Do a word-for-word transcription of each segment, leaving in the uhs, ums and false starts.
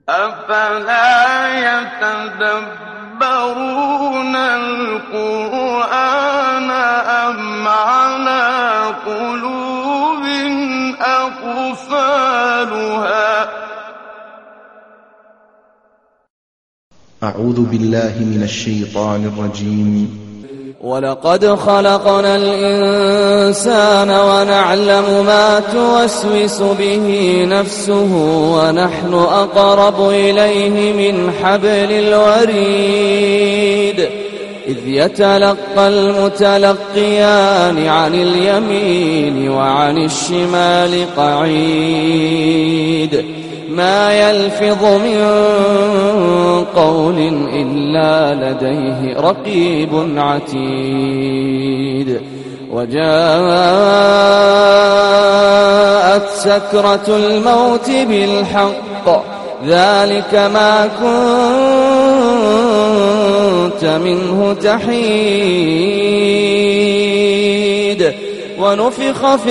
أفلا يتدبرون القرآن أم على قلوب أقفالها. أعوذ بالله من الشيطان الرجيم. ولقد خلقنا الإنسان ونعلم ما توسوس به نفسه ونحن أقرب إليه من حبل الوريد إذ يتلقى المتلقيان عن اليمين وعن الشمال قعيد ما يلفظ من قول إلا لديه رقيب عتيد. وجاءت سكرة الموت بالحق ذلك ما كنت منه تحيد. ونفخ في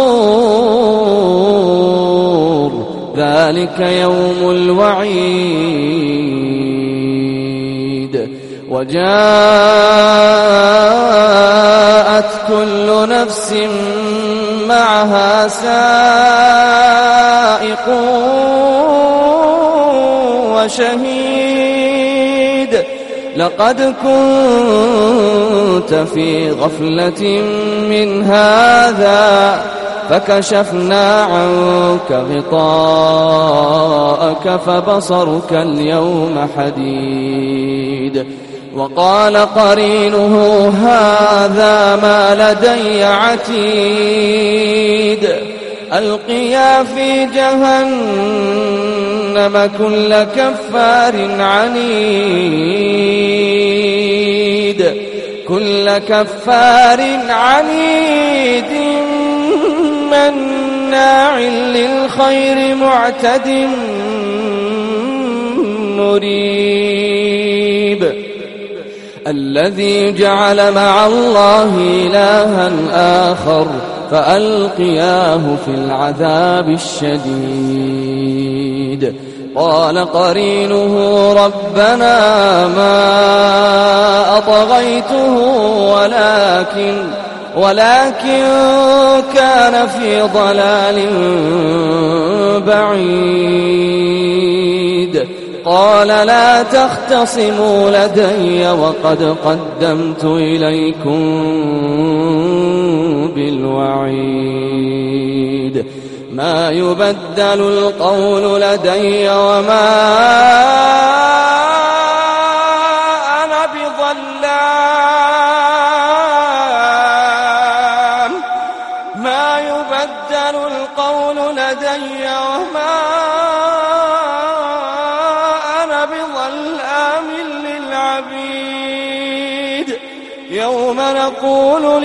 الصور ذلك يوم الوعيد. وجاءت كل نفس معها سائق وشهيد. لقد كنت في غفلة من هذا فكشفنا عنك غطاءك فبصرك اليوم حديد. وقال قرينه هذا ما لدي عتيد. ألقيا في جهنم كل كفار عنيد كل كفار عنيد مناع للخير معتد مريب. الذي جعل مع الله إلها آخر فألقياه في العذاب الشديد. قال قرينه ربنا ما أطغيته ولكن ولكن كان في ضلال بعيد. قال لا تختصموا لدي وقد قدمت إليكم بالوعيد. ما يبدل القول لدي وما أنا بظلام ما يبدل القول لدي وما أنا بظلام للعبيد. يوم نقول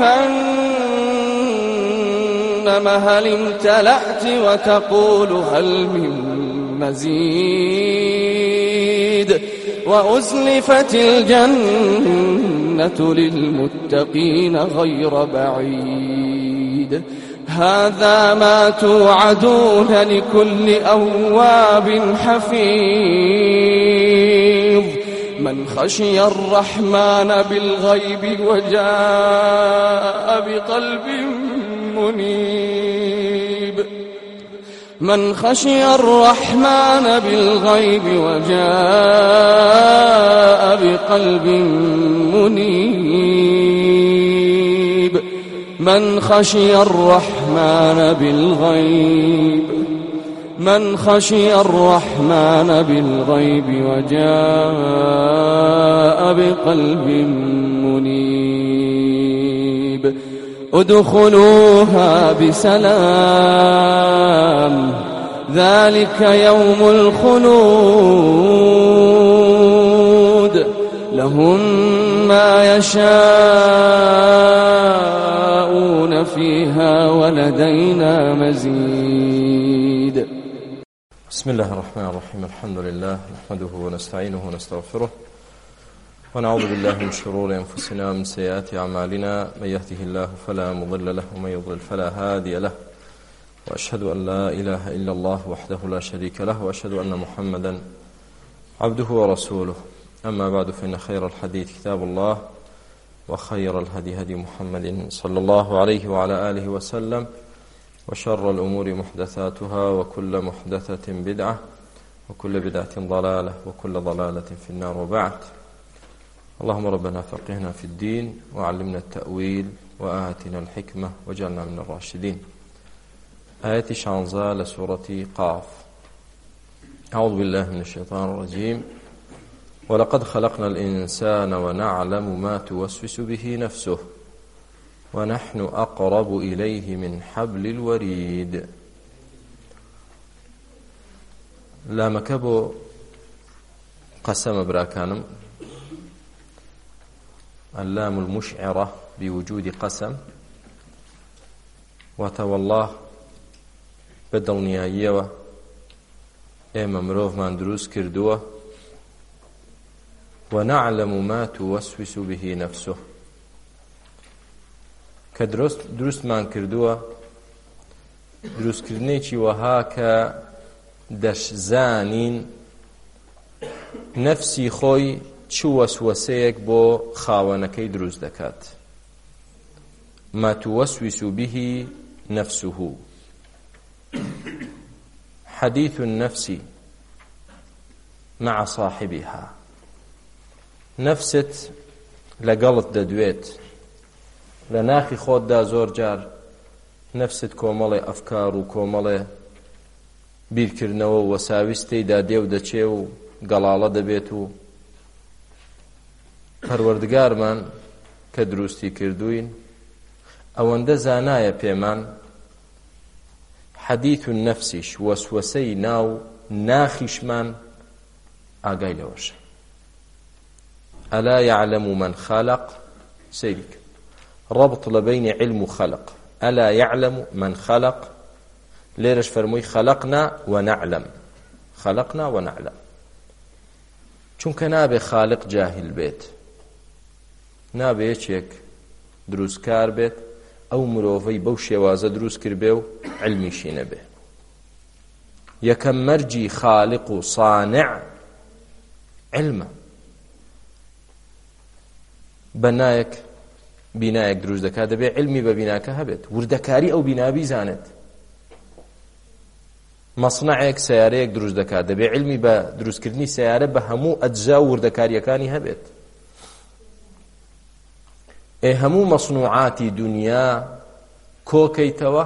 لجهنم هل امتلأت وتقول هل من مزيد. وأزلفت الجنة للمتقين غير بعيد. هذا ما توعدون لكل أواب حفيظ. من خشي الرحمن بالغيب وجاء بقلب منيب. من خشي الرحمن بالغيب وجاء بقلب منيب. من خشي الرحمن بالغيب من خشي الرحمن بالغيب وجاء بقلب منيب. ادخلوها بسلام ذلك يوم الخلود. لهم ما يشاءون فيها ولدينا مزيد. بسم الله الرحمن الرحيم. الحمد لله نحمده ونستعينه ونستغفره ونعوذ بالله من شرور أنفسنا ومن سيئات أعمالنا. من يهده الله فلا مضل له ومن يضلل فلا هادي له. وأشهد أن لا إله إلا الله وحده لا شريك له وأشهد أن محمدا عبده ورسوله. أما بعد، فإن خير الحديث كتاب الله، وخير الهدي هدي محمد صلى الله عليه وعلى آله وسلم، وشر الأمور محدثاتها، وكل محدثة بدعة، وكل بدعة ضلالة، وكل ضلالة في النار. وبعد، اللهم ربنا فقهنا في الدين، وعلمنا التأويل، وآتنا الحكمة، وجعلنا من الراشدين. آية شانزة لسورة قاف. أعوذ بالله من الشيطان الرجيم. ولقد خلقنا الإنسان ونعلم ما توسوس به نفسه ونحن أقرب إليه من حبل الوريد. لا مكبو قسم براكانم، اللام المشعرة بوجود قسم، وتوالله بدڵنیاییەوە ئێمە مرۆڤمان دروست کردووە، ونعلم ما توسوس به نفسه، کە دروست دروستمان کردووە دروستکردنێکی وەها کە دەشزانین نەفسی خۆی چ وەسوەسەیەک بۆ خاوەنەکەی دروست دەکات. ما توسوس به نفسه. حديث النفس مع صاحبها. نفست لقلت ددويت لناخي خود دا زور جار نفست كومالي أفكار وكومالي بیرکردنەوە وەساویستی دا دێو دەچێ و گەڵاڵە دەبێت و پەروەردگارمان کە دروستی کردوین ئەوەندە زانایە پێمان حەدیث النەفسیش وەسوەسەی ناو ناخیشمان ئاگای لەوەشە. ئەلا يعلم من خلق سيرك ربط لبين علم وخلق. ألا يعلم من خلق ليرش فرموي خلقنا ونعلم. خلقنا ونعلم. چونکە نابێ خالق جاهل بێت، نابێ یەکێک دروستکار بێت ئەو مرۆڤەی بەو شێوازە دروست کردبێ و علمیشی نەبێ. یەکەم مەرجی خالق و صانع علمە. بەنایەک بینایەک دروست دەکات دەبێ علمی بە بیناکە هەبێت، وردەکاری ئەو بینا بیزانێت. مەصنەعێک سیارەیەک دروست دەکات دەبێ علمی بە دروستکردنی سیارە بە هەموو ئەجزا و وردەکاریەکانی هەبێت. ئێ هەموو مەصنوعاتی دنیا کۆکەیتەوە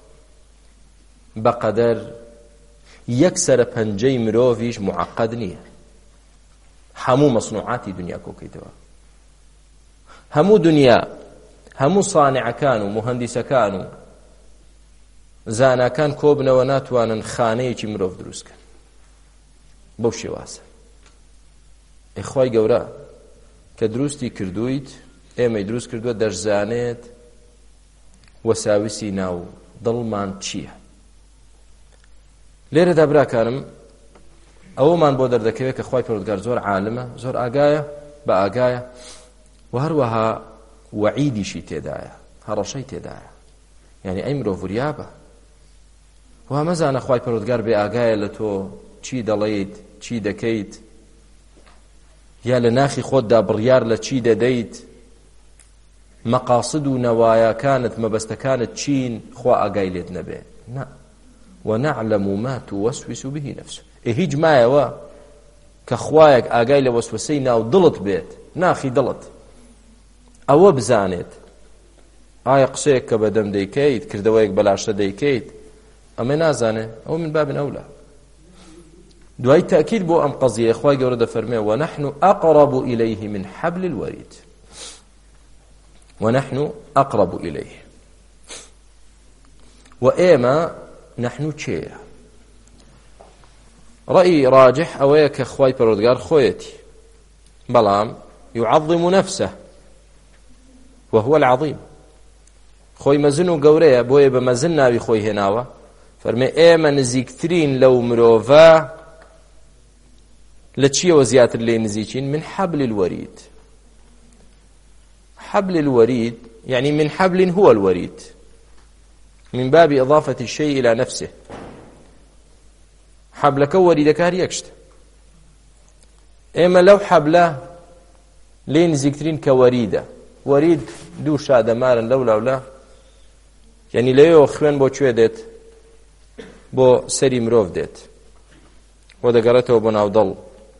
بەقەدەر یەک سەرە پەنجەی مرۆڤیش معقەد نییە. هەموو مەصنوعاتی دنیا کۆکەیتەوە، هەموو دنیا، هەموو صانعەکان و مهەندیسەکان و زاناکان کۆبنەوە ناتوانن خانەیەکی مرۆڤ دروستکەن بەو شێوازە. ئەخوای گەورە کە دروستی کردویت، ئێمەی دروست کردووە، دەشزانێت وەساویسی ناو دڵمان چییە. لێرەدا براکانم ئەوەمان بۆ دەردەکەوێت کە خوای پەروەردگار زۆر عالمە، زۆر ئاگایە، بە ئاگایە، و هەروەها وەعیدیشی تێدایە، هەڕەشەی تێدایە. یعنی ئەی مرۆڤ وریابە، وا مەزانە خوای پەروەردگار بێ ئاگایە لە تۆ چی دەڵێیت، چی دەکەیت، یا لە ناخی خۆتدا بڕیار لە چی دەدەیت، مەقاسد و نەوایەکانت مەبەستەکانت چین، خوا ئاگای لێت نەبێ. نا ونعلم ما توسوس به نفسه. ئێ هیچ مایەوە کە خوایەک ئاگای لە وەسوسەی ناو دڵت بێت، ناخی دڵت، ئەوە بزانێت ئایا قسەیەک کە بەدەم دەیکەیت، کردەوەیەک بەلاشە دەیکەیت، ئەمە نازانێ، ئەوە من بابن ئەولە. دوای تأکید بۆ ئەم قەزیە خوای گەورە دەفەرمێ ونحن أقرب إليه من حبل الوريد. ونحن أقرب إليه. وإيما نحن چێە؟ رأي راجح ئەوەیە کە خوای پەروەردگار خۆیەتی، بەڵام يعظم نفسه وهو العظيم. خۆی مەزن و گەورەیە، بۆیە بە مەزن ناوی خۆی هێناوە. فەرمێ ئێمە نزیکترین لەو مرۆڤە لە چیەوە زیاتر لێ نزیکین؟ من حبل الوريد. حبل الوريد يعني من حبل هو الوريد. من باب إضافة الشيء إلى نفسه. حبلك وريدك هر يكشت إما لو حبله لين زكترين كوريدة وريد دوو شادەمارن لەو لاولا یعنی لەوێ خوێن بۆ کوێ دێت بۆ سەری مرۆڤ دێت بۆ دەگەڕێتەوە بۆ ناودڵ.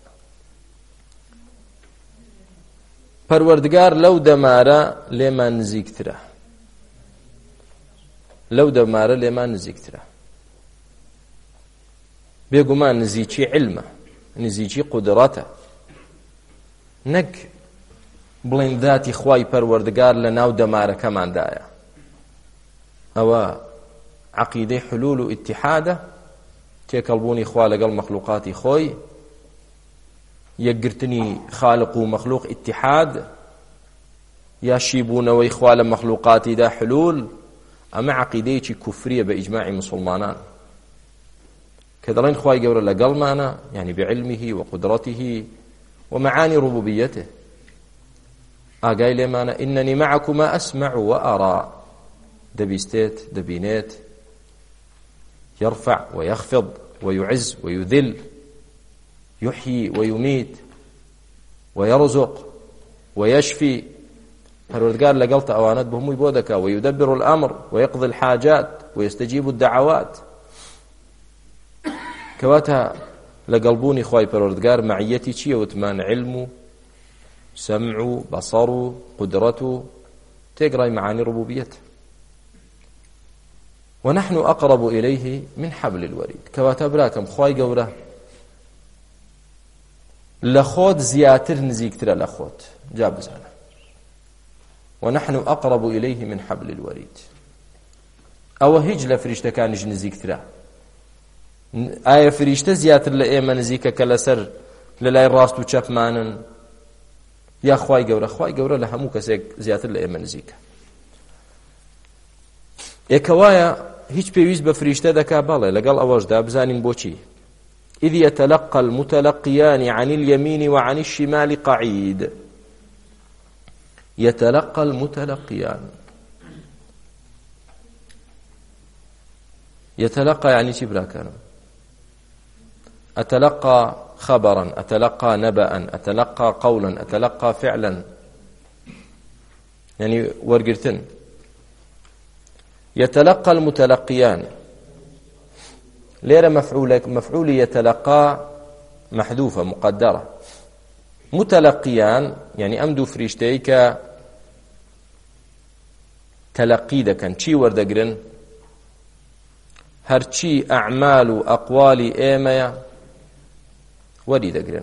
پەروەردگار لەو دەمارە لێمان نزیکترە لەو دەمارە لێمان نزیکترە بێگومان نزیکی علمە نزیکی قودرەتە نەک بڵێن داتی خوای پەروەردگار لە ناو دەمارەکەماندایە. ئەوە عەقیدەی حلول و ئیتیحادە تێکەڵبوونی خوا لەگەڵ مەخلوقاتی خۆی یەکگرتنی خالق و مەخلوق ئیتیحاد یا شیبوونەوەی خوا لە مەخلوقاتیدا حلول. ئەمە عەقیدەیەکی کوفریە بە ئیجماعی مسلمانان کە دەڵێن خوای گەورە لەگەڵمانە یعنی بعلمه وقدرته ومعاني ربوبيته. ئاگای لێمانە ئینەنی معكما ئەسمع وأرى دەبیستێت دەبینێت يرفع ويخفض ويعز ويذل يحيي ويميت ويرزق ويشفي. پەروەردگار لەگەڵتە ئەوانەت بە هەمووی بۆ دەکا ويدبر الأمر ويقضي الحاجات ويستجيب الدعوات. کەواتە لەگەڵبوونی خوای پەروەردگار معیەتی چییە؟ وتمان علم و سمع و بەصەر و قدرەت و تێگڕای معانی ربوبیەت. ونحن أقرب إليه من حبل الوريد. كواتا براكم خواي قورة لخوت زياتر نزيكتر لخوت جاب زانا ونحن أقرب إليه من حبل الوريد. أو هج لفريشتا كان نزيكتر آية فريشتا زياتر لإيما نزيكا كالسر للاي راستو چپ مانن يا خواي قورة خواي قورة لهمو كسيك زياتر لإيما نزيكا. ئێکەوایە هیچ پێویست بە فریشتە دەکا بەڵێ لەگەڵ ئەوەشدا بزانین بۆچی. إذ يتلقى المتلقيان عن اليمين وعن الشمال قعيد. يتلقى المتلقيان يتلقى يعني چی براکانم؟ أتلقى خبرا أتلقى نبأ أتلقى قولا أتلقى فعلا يعني ورقرتن. يتلقى المتلقيان ليرى مفعول مفعول يتلقى محذوفة مقدرة. متلقيان يعني أمدو فريشتيك تلقي دكن چی وردقرن هرچی أعمال وأقوال إيميا وري دقرن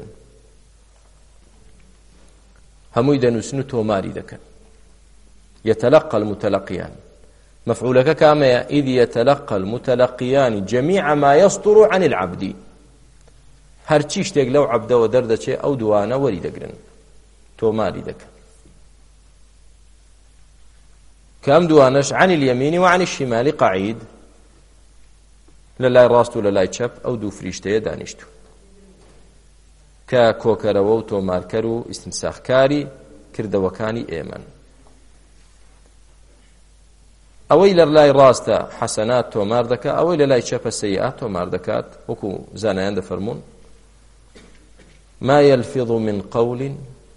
هموي دنسنو توماري دكن. يتلقى المتلقيان مفعولك كما إذ يتلقى المتلقيان جميع ما يصدر عن العبد هرچی شتێک لەو عەبدەوە دەردەچێ ئەو دوانە وەری دەگرن تۆماری دەکەن کە ئەم دوانەش عن اليمين وعن الشمال قعيد لەلای ڕاست و لەلای چەپ ئەو دوو فریشتەیە دانیشتوون کە کۆکەرەوە و تۆمارکەر و ئیستیمساخکاری کردەوەکانی ئێمەن. ئەوەی لە لای ڕاستە حەسەنات تۆمار دەکات ئەوەی لە لای چەپە سەیئات تۆمار دەکات. وەکو زانایان دەفەرمون ما يلفظ من قول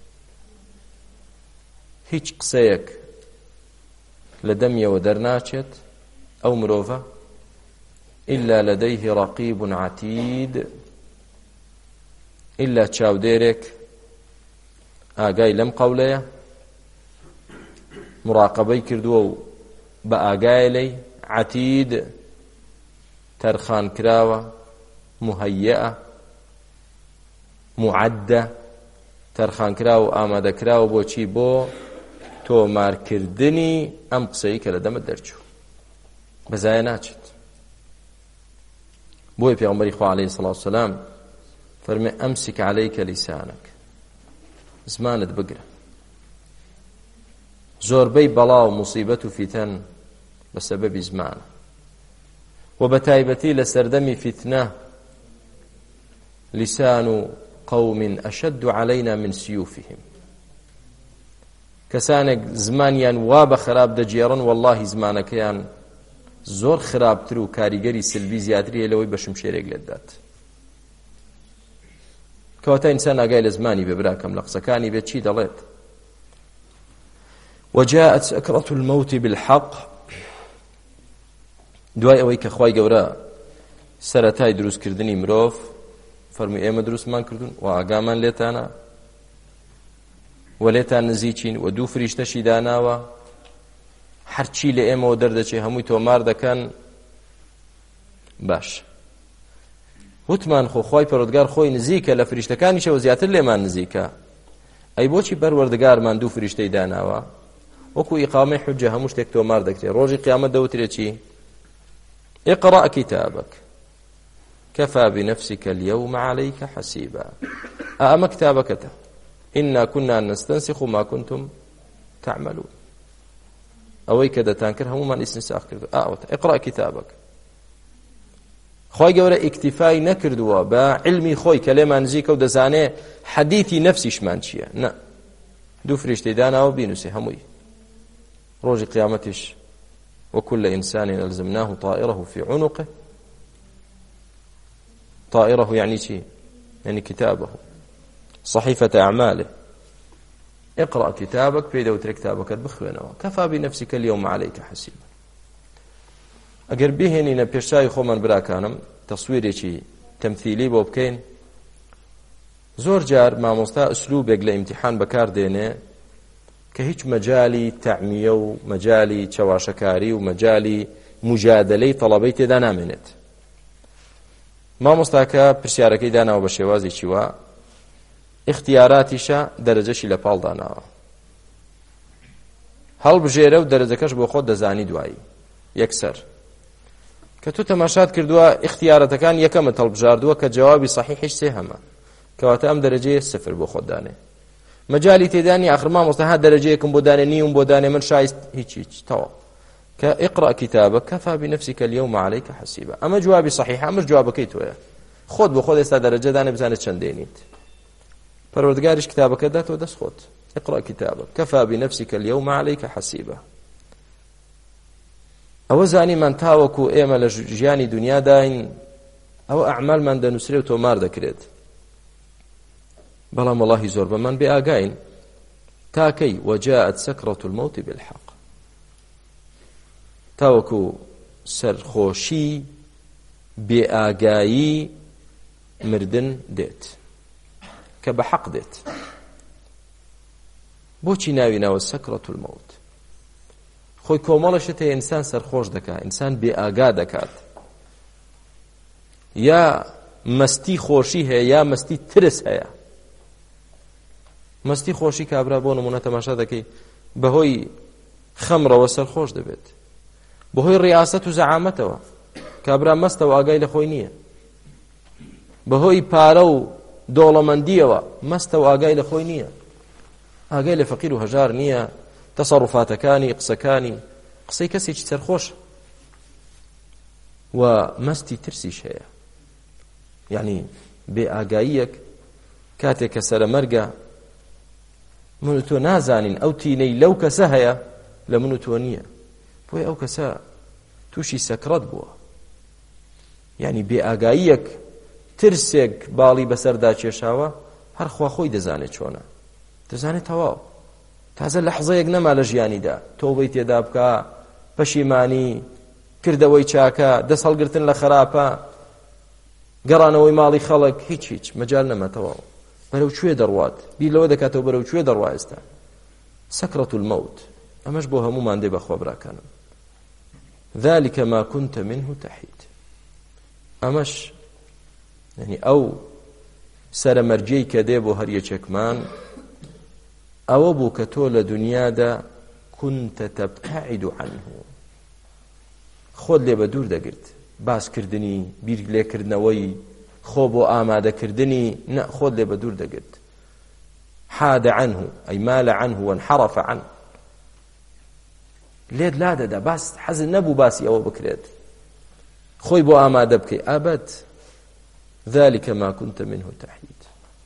هیچ قسەیەک لە دەمیەوە دەرناچێت ئەو مرۆڤە إلا لديه رقيب عتيد إلا چاودێرێک ئاگای لەم قەولەیە مراقبەی کردووە و بە ئاگایە لەی عەتید تەرخان کراوە مهەیئە معەدە تەرخان کراوە و ئامادەکراوە بۆچی بۆ تۆمارکردنی ئەم قسەی کە لە دەمت دەرچوو بەزایە ناچێت. بۆی پێغەمبەری خوا عەلەیهی سەڵاتو وسەلام فەرمێ ئەمسک عەلەیکە لیسانەک زمانت بگرە. زۆربەی بەڵا و موسیبەت و فیتەن بە سەبەبی زمانە و بە تایبەتی لە سەردەمی فیتنە لسان قوم أشد علينا من سيوفهم. کەسانێک زمانیان وا بە خراپ دەجێڕن واللهی زمانەکەیان زۆر خراپتر و کاریگەری سلبی زیاتری هەیە لەوەی بە شمشێرێک لێت دات. کەواتە ئینسان ئاگای لە زمانی بێ براکەم لە قسەکانی بێت چی دەڵێت. وجاءت سكرة الموت بالحق دوای ئەوەی کە خوای گەورە سەرەتای دروستکردنی مرۆڤ فەرمووی ئێمە دروستمان کردوون و ئاگامان لێتانە و لێتان نزیکین و دوو فریشتەشی داناوە هەرچی لە ئێمەوە دەردەچێ هەمووی تۆمار دەکەن. باش وتمان خۆ خوای پەروەردگار خۆی نزیکە لە فریشتەکانیشەوە زیاتر لێمان نزیکە. ئەی بۆچی پەروەردگارمان دوو فریشتەی داناوە وەکو ئیقامەی حوجە هەموو شتێک تۆمار دەکرێت. ڕۆژی قیامەت دەوترێت چی؟ اقرأ كتابك كفى بنفسك اليوم عليك حسيبا. أما كتابك إنا كنا نستنسخ ما كنتم تعملون. أوي كذا تنكر هم من استنساخ كردو. اقرأ كتابك. خوي جورا اكتفاء نكردوا بعلمي خوي كلام نزيك ودزانه حديثي نفسي شمانشيا. نا دو فريشتي دانا وبينوسي هموي روج قيامتش وكل إنسان ألزمناه طائره في عنقه. طائره يعني شيء يعني كتابه صحيفة أعماله. اقرأ كتابك بيدو ترك كتابك بخوينه كفى بنفسك اليوم عليك حسيبا. أجر بهني نبيشاي خومن براكانم تصويري شيء تمثيلي بوبكين زور جار ما مستا أسلوبك لامتحان بكار دينه كهيج مجالي تعمية ومجالي تشواشكاري ومجالي مجادلة طلبيت دانا منت ما مستاكا برسياركي دانا وبشوازي شوا اختياراتيشا درجة لبال دانا هل بجيرو درجة كش بخود دزاني دواي يكسر كتو تماشات كردوا اختياراتكان يكم طلبجاردوا كجوابي صحيح سهما كواتا ام درجة صفر بخود دانه مجالي تداني آخر ما مستحى درجيكم بوداني نيوم بوداني من شايست هيك هيك توا كاقرأ كتابك كفى بنفسك اليوم عليك حسيبا. أما جوابي صحيح أما جوابك كيتويا خود بخود استا درجة داني بزانة چندينيت پروردگارش كتابك دات ودس خود اقرأ كتابك كفى بنفسك اليوم عليك حسيبا. أو زاني من تاوكو إيما لجياني دنيا داين أو أعمال من دنسري وتومار دكريت بەڵام وەڵاهی زۆر بەمان بێ ئاگاین تاکەی وجاءت سكرة الموت بالحق تاوەکو سەرخۆشی بێ ئاگایی مردن دێت کە بە حەق دێت. بۆچی ناوی ناوە سكرة الموت؟ خۆی کۆمەڵەشت هەیە ئینسان سەرخۆش دەکات ئینسان بێ ئاگا دەکات یا مەستی خۆشی هەیە یا مەستی ترس هەیە. مستی خۆشی کابرا بۆ نمونە تەماشا دەکەی بەهۆی خەمرەوە سەرخۆش دەبێت بەهۆی ڕیاست و زەعامەتەوە کابرا مەستە و ئاگای لە خۆی نییە بەهۆی پارە و دۆڵەمەندیەوە مەستە و ئاگای لە خۆی نییە ئاگای لە فەقیر و هەژار نییە تەسەڕوفاتەکانی قسەکانی قسەی کەسێکی سەرخۆش و مەستی ترسیش هەیە یعنی بێ ئاگاییەک کاتێک کە سەرە مەرگە من تۆ نازانین ئەو تینەی لەو کەسە هەیە لە من و تۆ نییە بۆیە ئەو کەسە تووشی سەکرەت بووە یعنی بێ ئاگاییەک ترسێک باڵی بەسەردا کێشاوە هەر خوا خۆی دەزانێت چۆنە دەزانێت تەواو تازە لەحزەیەک نەما لە ژیانیدا تۆبەی تێدا بکە پەشیمانی کردەوەی چاکە دەست هەڵگرتن لە خراپە گەڕانەوەی ماڵی خەڵک هیچ هیچ مەجال نەما تەواو بەرەو کوێ دەڕوات بیر لەوە دەکاتەوە بەرەو کوێ دەڕوا ئێستا سكرة الموت ئەمەش بۆ هەموومان دێ بەخوا براکانم ذلك ما كنت منه تحيد ئەمەش يعني ئەو سەرەمەرجەی کە دێ بۆ هەر یەکێکمان ئەوە بوو کە تۆ لە دنیادا كنت تبتعد عنه خۆت لێ بە دوور دەگرت باسکردنی بیر لێکردنەوەی خۆ بۆ ئامادەکردنی نە خۆت لێ بە دوور دەگرت حاد عنه أي مال عنه وانحرف عنه لێت لا دەدا باس حەزت نەبوو باسی ئەوە بکرێت خۆی بۆ ئامادە بکەی ئابەت ذلك ما كنت منه تحيد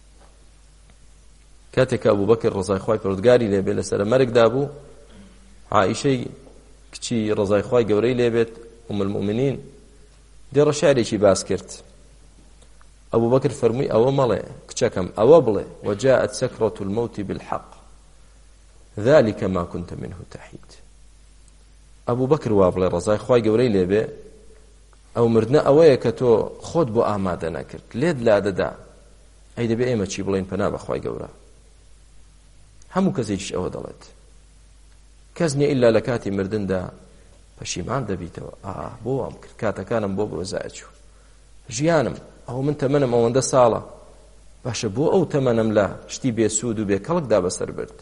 کاتێک ئەبوو بەکر ڕزای خوای پەروەردگاری لێبێ لەسەر مەرگدا بوو عائیشەی کچی ڕزای خوای گەورەی لێبێت أم المؤمنين دێڕە شارێکی باس کرد ئەبوو بەکر فەرمووی ئەوە مەڵێ کچەکەم ئەوە بڵێ وجاءت سكرة الموت بالحق ذلك ما كنت منه تحيد ئەبوو بەکر وا بڵێ ڕەزای خوای گەورەی لێبێ ئەو مردنە ئەوەیە کە تۆ خۆت بۆ ئامادە نەکرد لێت لا دەدا ئەی دەبێ ئێمە چی بڵێن پەنا بە خوای گەورە هەموو کەسێکیش ئەوە دەڵێت کەس نییە ئیلا لە کاتی مردندا پەشیمان دەبیتەوە ئا بۆ ئەم کرد کاتەکانم بۆ بۆزای چوو ژیانم ئەو من تەمەنم ئەوەندە ساڵە باشە بۆ ئەو تەمەنم لە شتی بێسوود و بێکەڵکدا بەسەر برد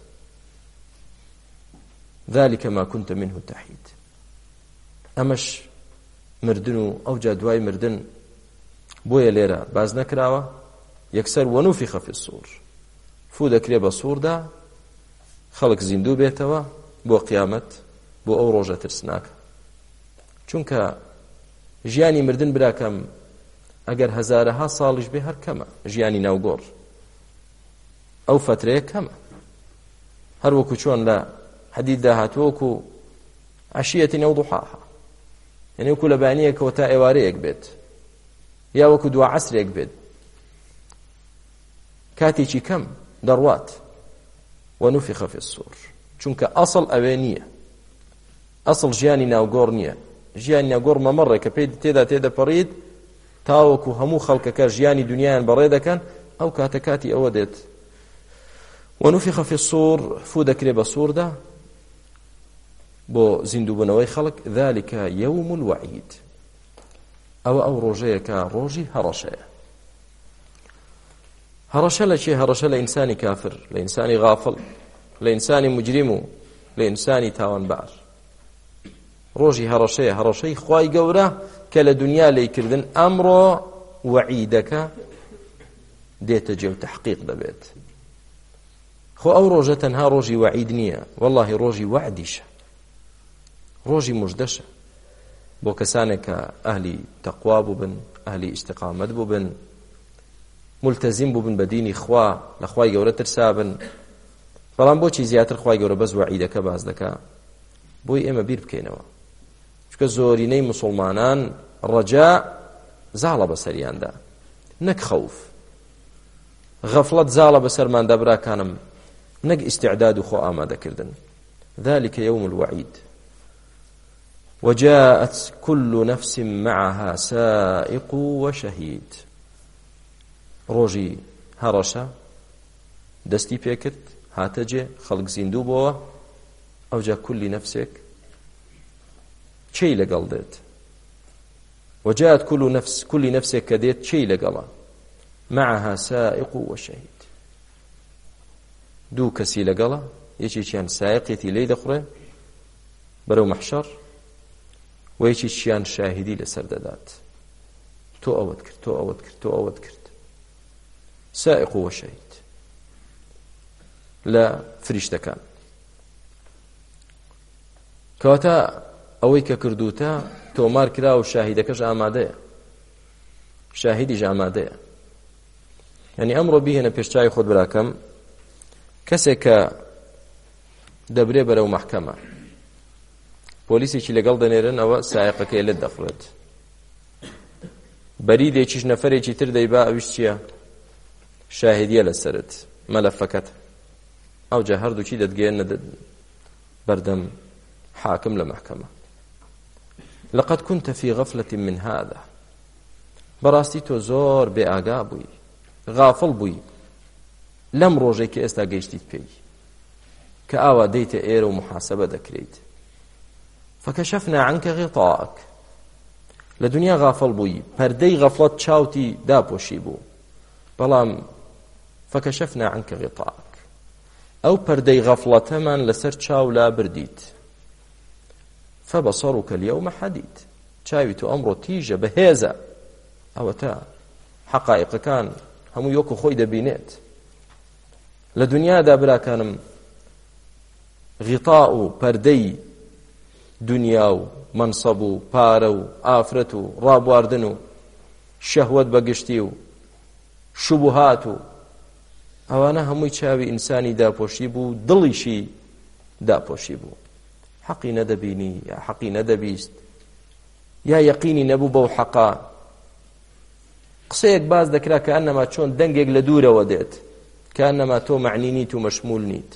ذلك ما كنت منه تحيد ئەمەش مردن و ئەو جا دوای مردن بۆیە لێرە باز نەکراوە یەکسەر وەنوفیخ فی الصور فو دەکرێ بە سووردا خەڵک زیندوو بێتەوە بۆ قیامەت بۆ ئەو ڕۆژە ترسناکە چونکە ژیانی مردن براکەم ئەگەر هەزارەها ساڵیش بێ هەر کەمە ژیانی ناوگۆڕ ئەو فترەیە کەمە هەر وەکو چۆن لە حەدیثدا هاتووەکو عەشیەتی ئەو ضوحاها یعنی وەکو لە بانیەکەوە تا ئێوارەیەک بێت یا وەکو دوا عەسرێک بێت کاتێکی کەم دەڕوات وەنوفیخ فی الصور چونکە ئەسڵ ئەوێ نییە ئەسڵ ژیانی ناوگۆڕ نییە ژیانی ناوگۆڕ مەمەڕێ کە پێی تێدا تێدەپەڕیت تاوەکو هەموو خەڵکەکە ژیانی دنیایان بەڕێ دەکەن ئەو کاتە کاتی ئەوە دێت وەنوفیخ فی الصور فو دەکرێ بە سووردا بۆ زیندووبوونەوەی خەڵک ذلك يوم الوعید ئەوە ئەو ڕۆژەیە کە ڕۆژی هەڕەشەیە هەڕەشە لە چێ هەڕەشە لە ئینسانی کافر لە ئینسانی غافڵ لە ئینسانی مجرم و لە ئینسانی تاوانبار ڕۆژی هەڕەشەیە هەڕەشەی خوای گەورە کە لە دنیا لێیکردن ئەمڕۆ وەعیدەکە دێتە جێ و تەحقیق دەبێت خۆ ئەو ڕۆژە تەنها ڕۆژی وەعید نییە وەڵڵاهی ڕۆژی وەعدیشە ڕۆژی موژدەشە بۆ کەسانێک کە ئەهلی تەقوا بووبن ئەهلی ئیستیقامەت بووبن ملتەزیم بووبن بە دینی خوا لە خوای گەورە ترسا بن بەڵام بۆچی زیاتر خوای گەورە بەس وەعیدەکە باز دەکا بۆی ئێمە بیر بکەینەوە چونکە زۆرینەی موسڵمانان ڕەجا زاڵە بەسەریاندا نەک خەوف غەفڵەت زاڵە بەسەرماندا براکانم نەک ئیستیعداد و خۆ ئامادەکردن ذلك يوم الوعيد وجاءت كل نفس معها سائق وشهيد ڕۆژی هەڕەشە دەستی پێکرد هاتەجێ خەڵک زیندوو بۆوە ئەوجا کولی نەفسێک چی لەگەڵ دێت وجاءت كل نفس كل نفسێک کە دێت چی لەگەڵە معها سائق وشهيد دوو کەسی لەگەڵە یەکێکیان سایقێتی لێی دەخڕێ بەرەو مەحشەر و یەکێکیان شاهیدی لەسەر دەدات تۆ ئەوەت کرد تۆ ئەوەت کرد تۆ ئەوەت کرد سائق وشهيد لە فریشتەکان کەواتە ئەوەی کە کردوتە تۆمار کرا و شاهیدەکەش ئامادەیە شاهیدیش ئامادەیە یعنی ئەمڕۆ بیهێنە پێشچاوی خۆت براکەم کەسێک کە دەبرێ بەرەو مەحکەمە پۆلیسێکی لەگەڵ دەنێرن ئەوە سایقەکەی لێت دەخڕێت بەریدێکیش نەفەرێکی تر دەیبا ئەویش چییە شاهیدیە لەسەرت مەلەفەکەت ئەوجا هەردووکی دەتگەێنە بەردەم حاکم لە مەحکەمە لقد كنت في غفلة من هذا بەڕاستی تۆ زۆر بێئاگا بووی غافڵ بووی لەم ڕۆژەی کە ئێستا گەیشتیت پێی کە ئاوا دەیتە ئێرە و محاسبە دەکرێیت فكشفنا عنك غطاءك لە دنیا غافڵ بووی پەردەی غەفڵەت چاوتی داپۆشی بوو بەڵام فكشفنا عنك غطاءك ئەو پەردەی غەفڵەتەمان لەسەر چاو لا بردیت فبصرك اليوم حديد چاوی تۆ ئەمڕۆ تیژە بەهێزە ئەوە تا حەقائیقەکان هەموو یۆک و خۆی دەبینێت لە دنیادا براکانم غیطاء و پەردەی دنیا و منصب و پارە و ئافرەت و ڕابواردن و شەهوەت بەگشتی و شوبهات و ئەوانە هەمووی چاوی ئینسانی داپۆشی بوو دڵیشی داپۆشی بوو حەقی نەدەبینی یا حەقی نەدەبیست یا یەقینی نەبوو بەو حەقا قسەیەک باز دەکرا کە ئەنەما چۆن دەنگێک لە دوورەوە دێت کە ئەنەما تۆ معنی نیت و مەشمول نیت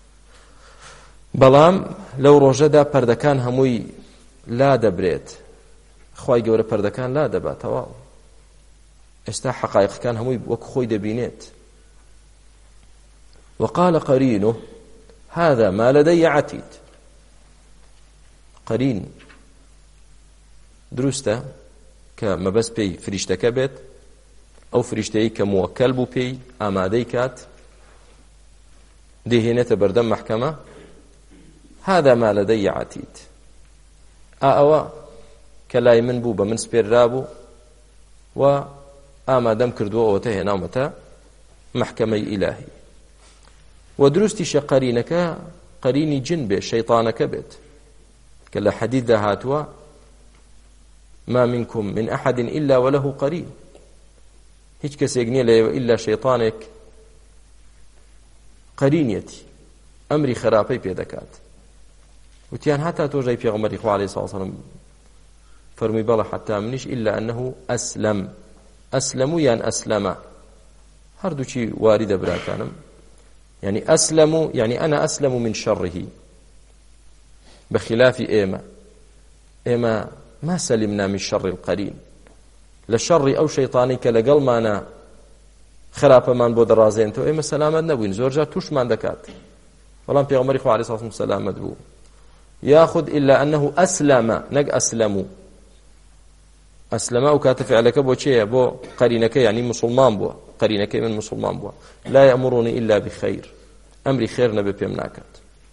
بەڵام لەو ڕۆژەدا پەردەکان هەمووی لا دەبرێت خوای گەورە پەردەکان لا دەبات تەواو ئێستا حەقایقەکان هەمووی وەک خۆی دەبینێت وقال قرينه هذا ما لدي عتيد قرين دروستە کە مەبەست پێی فریشتەکە بێت ئەو فریشتەیە کە مووەکەل بوو پێی ئامادەی کات دەهێنێتە بەردەم مەحکەمە هذا ما لدي عتيد ئەوە کە لای من بوو بە من سپێررا بوو و ئامادەم کردووە ئەوەتە هێناومەتە مەحکەمەی ئیلاهی و دروستیشە قەرینەکە قەرینی جن بێ شەیطانەکە بێت کە لە حەدیثدا هاتووە ما منكم من أحد إلا وله قرين هیچ کەسێک نییە لەوێ ئیلا شەیطانێک قەرینیەتی ئەمری خراپەی پێ دەکات وتیان هەتا تۆژەی پێغەمبەری خوا عەلەیهی سڵاو وسەلام فەرمووی بەڵێ حەتا منیش إلا أنه أسلم أسلم یان أسلم هەردووچی واریدە براکانم يعني أسلم يعني أنا أسلم من شره بخلاف إيما إيما ما سلمنا من شر القرين لشر أو شيطاني كالقل مانا خرابة من بود رازين تو إيما سلامت نبوين زورجا توش من دكات والله بيغمري خو عليه الصلاة والسلام سلامت بو ياخذ إلا أنه أسلم نق أسلموا أسلم أو كاتف عليك بو شيء بو قرينك يعني مسلمان بو قرينك من مسلمان بو لا يأمرني إلا بخير أمري خير نبي بيمناكت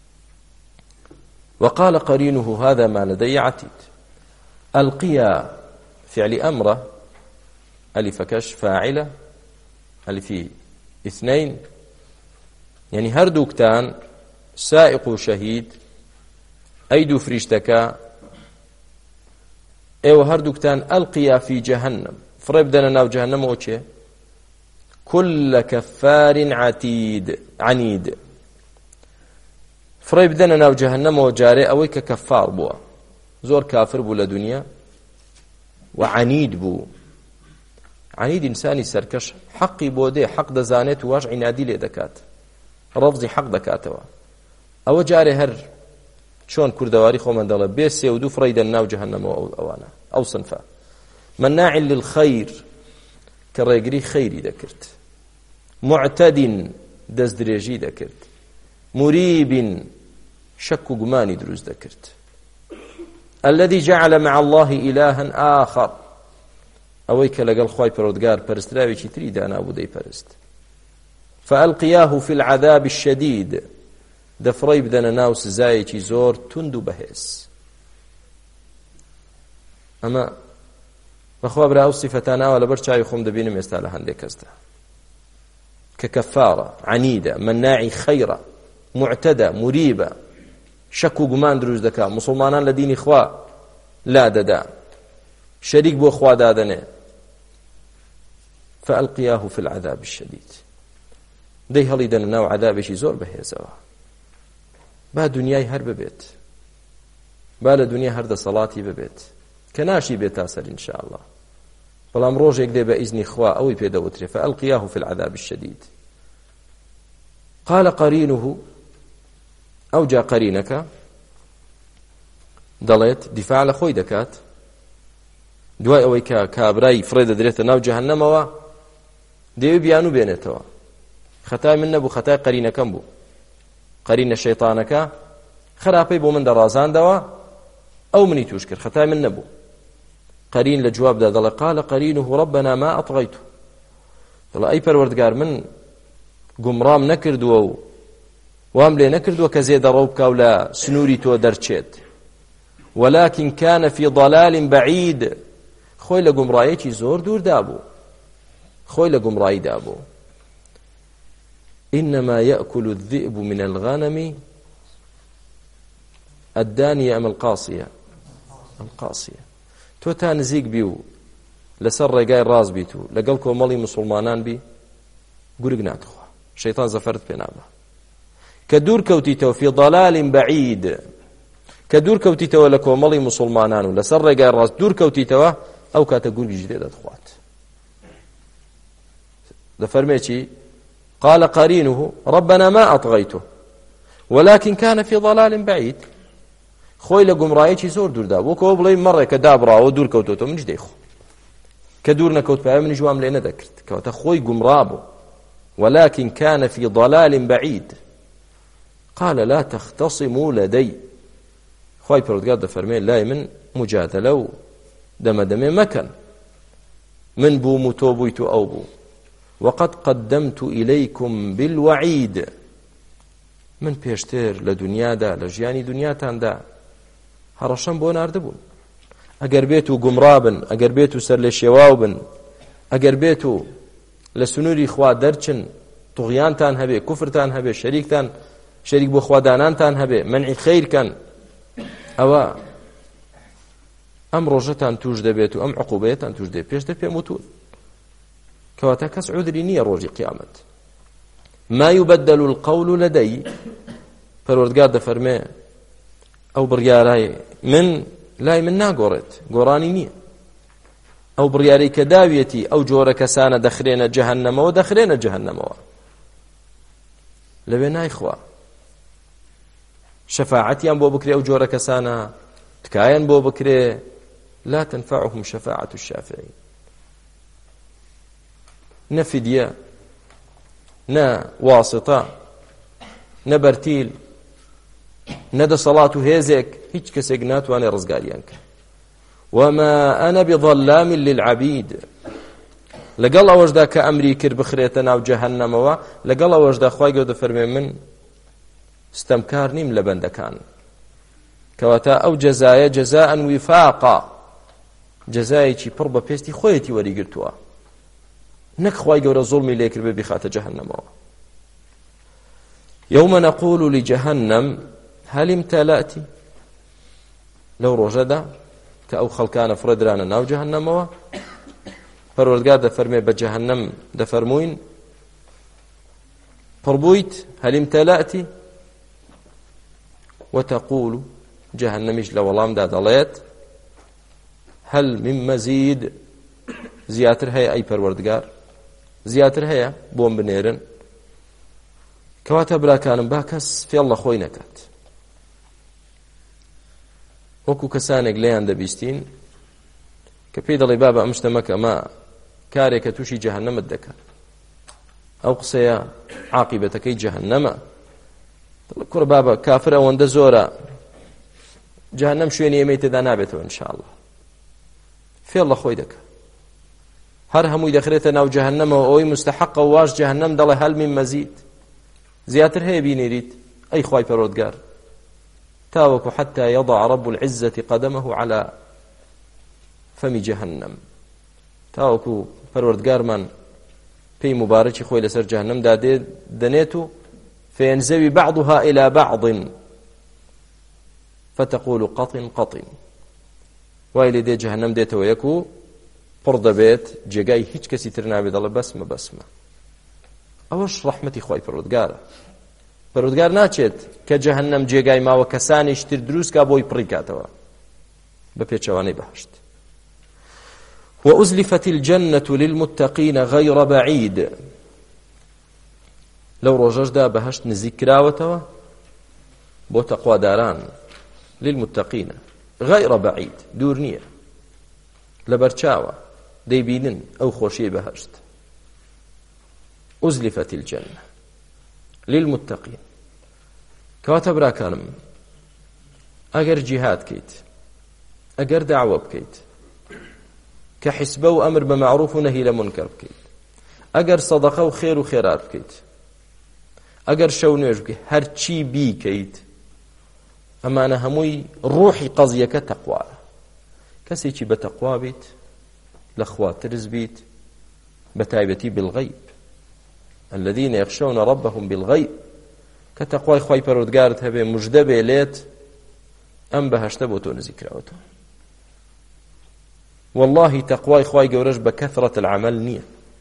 وقال قرينه هذا ما لدي عتيد القيا فعل أمره ألف كش فاعلة ألف اثنين يعني هردوكتان سائق شهيد أيدو فريشتكا ايو هردوكتان القيا في جهنم فريب دانا ناو جهنم وچه كل كفار عتيد عنيد فريب دانا ناو جهنم وجاري اوي ككفار بوا زور كافر بو لدنيا وعنيد بو عنيد انساني سركش حقي بودي حق دزانيت واش عنادي لي دكات رفضي حق دكاتوا او جاري هر چۆن کوردەواری خۆمان دەڵێ بێ سێ و دوو فڕەی دەناو جەهەنەمەوە ئەو ئەوانە ئەو سنفە مناع للخەیر کە ڕێگری خەیری دەکرد معتەد دەست درێژی دەکرد مریب شەک و گومانی دروست دەکرد الذي جعل مع الله إلها آخر ئەوەی کە لەگەڵ خوای پەروەردگار پەرستراوێکی تری دانابوو دەیپەرست فألقياه في العذاب الشديد دەفڕەی بدەنە ناو سزایەکی زۆر تند و بەهێز ئەمە بەخوا برا ئەو سیفەتانەوە لەبەر چاوی خۆم دەبینم ئێستا لە هەندێک کەسدا کە کەفارە عنیدە مناعی خەیرە معتەدە مریبە شەک و گومان دروست دەکات مسلمانان لە دینی خوا لا دەدا شەریک بۆ خوا دادەنێ فألقياه في العذاب الشديد دەی هەڵی دەنە ناو عذابێکی زۆر بەهێزەوە با دنیای هەر ببێت با لە دنیا هەر دەسەڵاتی ببێت کە ناشی بێت تا سەر ئینشاء الله بەڵام ڕۆژێک دێ بە ئیزنی خوا ئەوەی پێدەوترێ فألقياه في العذاب الشديد قال قرينه ئەو جا قەرینەکە دەڵێت دیفاع لە خۆی دەکات دوای ئەوەی کە کابرای فڕێ دەدرێتە ناو جەهەنەمەوە دەوێ بیان و بێنێتەوە خەتای من نەبوو خەتای قەرینەکەم بوو قەرینە شەیطانەکە خراپەی بۆ من دەڕازاندەوە ئەو منی توش کرد خەتای من نەبوو قەرین لە جوابدا دەڵێ قال قەرینه ربنا ما ئەطغەیته دەڵێ ئەی پەروەردگار من گومڕام نەکردووە و وام لێ نەکردووە کە زێدەڕەو بکاو لە سنووری تۆ دەرچێت ولكن كان في ضلال بعيد خۆی لە گومڕایەکی زۆر دووردا بوو خۆی لە گومڕاییدا بوو إنما يأكل الذئب من الغنم الدانية أم القاصية القاصية تو تا نزيق بيو لسر رقاي راز بيتو لقلكو مالي مسلمانان بي قرق ناتخوا شيطان زفرت بينابا كدور كوتيتو في ضلال بعيد کە دوور کەوتیتەوە لە کۆمەڵی موسڵمانان و لەسەر ڕێگای ڕاست دوور کەوتیتەوە ئەو کاتە گورگیش لێ دەدخوات. دەفەرمێ چی؟ قال قرينه ربنا ما أطغيته ولكن كان في ضلال بعيد. خۆی لە گومڕایەکی زۆر دووردا بوو کەەوە بڵێ مەڕێ کە دابڕاوە دوور کەوتۆتە منش دەیخۆ کە دوور نەکەوت پایە منیش وام لێ نەدەکرد کەواتە خۆی گومڕا بوو. ولكن كان في ضلال بعيد قال لا تختصموا لدي. خۆی پەروەردگار دەفەرمێ لای من مجادلە و دەمەدەمێ مەکەن، من بووم و تۆ بوویت و ئەو بوو. وقد قدمت إليكم بالوعيد. من پێشتر لە دنیادا لە ژیانی دنیاتاندا هەڕەشەم بۆ ناردبوون. ئەگەر بێت و گومڕا بن، ئەگەر بێت و سەر لێ شێواو بن، ئەگەر بێت و لە سنووری خوا دەرچن، توغیانتان هەبێ، کوفرتان هەبێ، شەریکتان شەریک بۆ خوادانانتان هەبێ، منعی خەیرکەن، ئەوە ئەم ڕۆژەتان توش دەبێت و ئەم عقوبەیەتان توش دەبێت. پێشتر پێم وتوون کەواتە کەس عودری نییە ڕۆژی قیامەت. ما يبدل القول لدي. پەروەردگار دەفەرمێ ئەو بڕیارای من لای من ناگۆڕێت، گۆڕانی نییە. ئەو بڕیارەی کە داویەتی ئەو جۆرە کەسانە دەخرێنە جەهەنەمەوە دەخرێنە جەهەنەمەوە، لەوێ نایخوا. شەفاعەتیان بۆ بکرێ ئەو جۆرە کەسانە، تکایان بۆ بکرێ، لا تنفعهم شفاعة الشافعين. نە فیدیە، نە واسطە، نە بەرتیل، نە دەسەڵات و هێزێک، هیچ کەسێک ناتوانێت ڕزگاریان کە. وما أنا بظلام للعبيد. لەگەڵ ئەوەشدا کە ئەمری کرد بخرێتە ناو جەهەنەمەوە، لەگەڵ ئەوەشدا خوای گەورە دەفەرمێ من ستەمکار نیم لە بەندەکان. کەواتە ئەو جەزایە جەزاء وفاقا، جەزایەکی پڕ بە پێستی خۆیەتی وەریگرتووە، نەک خوای گەورە زوڵمی لێ کرد بێ بیخاتە جەهەنەمەوە. يوم نقول لجهنم هل امتلأت. لەو ڕۆژەدا کە ئەو خەڵکانە فرەدرانە ناو جەهەنەمەوە، پەروەردگار دەفەرمێ بە جەهەنەم دەفەرمووین پڕبوویت، هل امتلأت، وتقول جەهەنەمیش لە وەڵامدا دەڵێت هل من مزید، زیاتر هەیە ئەی پەروەردگار، زیاتر هەیە بۆم بنێرن. کەواتە براکانم با کەس فێڵ لە خۆی نەکات. وەکو کەسانێک لێیان دەبیستین کە پێی دەڵێ بابە ئەم شتە مەکە، ئەمە کارێکە تووشی جەهەنەمت دەکات، ئەو قسەیە عاقیبەتەکەی جەهەنەمە. دڵ کوڕ بابە کافر ئەوەندە زۆرە، جەهەنەم شوێنی ئێمەی تێدا نابێتەوە ئینشاءڵڵا. فێڵ لە خۆی دەکات، هەر هەمووی دەخرێتە ناو جەهەنەمەوە، ئەوەی مستحقە و واش جەهەنەم دەڵێ هەل من مەزید، زیاتر هەیە بینێریت ئەی خوای پەروەردگار. تاوەکو حتى يضع رب العزة قدمه على فم جهنم. تاوەکو پەروەردگارمان پێی مبارەکی خۆی لەسەر جەهەنەم دەنێت و فينزوي بعضها إلى بعض فتقول قطن قطن. وای لێ دێ جەهەنەم دێتەوە یەک و پڕ دەبێت، جێگای هیچ کەسی تر نابێت، دەڵێ بەسمە بەسمە. ئەوەش ڕەحمەتی خوای پەروەردگارە. پەروەردگار ناچێت کە جەهەنەم جێگای ماوە کەسانیش تر دروستکا بۆی پڕی کاتەوە بە پێچەوانەی بەهەشت. وأزلفت الجنة للمتقين غير بعيد. لەو ڕۆژەشدا بەهەشت نزیک کراوەتەوە بۆ تەقواداران، للمتقين غير بعيد، دوور نییە، لەبەرچاوە دەیبینن ئەو خۆشیی بەهەشت. أزلفت الجنة للمتقين. کەواتە براکانم ئەگەر جیهاد کەیت، ئەگەر داعوە بکەیت، کە حیسبە و ئەمر بە معروف و نەهی لە مونکەر بکەیت، ئەگەر سەدەقە و خێر و خێرات بکەیت، ئەگەر شەو نوێژ بکەیت، هەرچی بیکەیت، ئەمانە هەمووی ڕوحی قەزیەکە تەقوایە. کەسێکی بە تەقوا بیت، لە خوا ترس بیت، بە تایبەتی بالغەیب، الذين يخشون ربهم بالغيب. كتقوى خوي پروردگارت هبه مجده بيليت ام بهشته بو تو نزیکراوتو. والله تقوى خوي گورش بكثرة العمل نية.